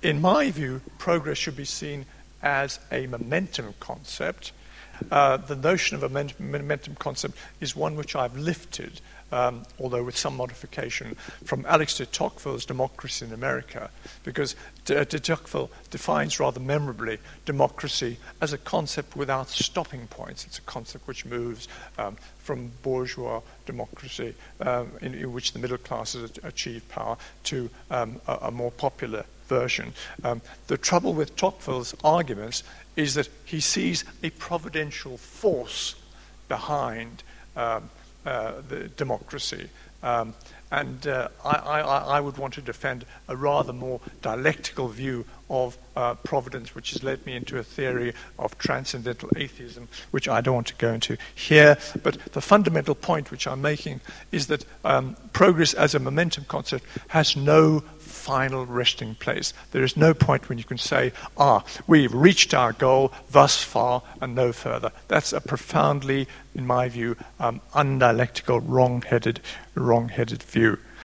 in my view, progress should be seen as a momentum concept. The notion of a momentum concept is one which I've lifted, although with some modification, from Alex de Tocqueville's Democracy in America, because de Tocqueville defines rather memorably democracy as a concept without stopping points. It's a concept which moves from bourgeois democracy, in which the middle classes achieve power, to a more popular version. The trouble with Tocqueville's arguments is that he sees a providential force behind the democracy. I would want to defend a rather more dialectical view of providence, which has led me into a theory of transcendental atheism, which I don't want to go into here. But the fundamental point which I'm making is that progress as a momentum concept has no final resting place. There is no point when you can say, we've reached our goal thus far and no further. That's a profoundly, in my view, undialectical, wrong-headed view.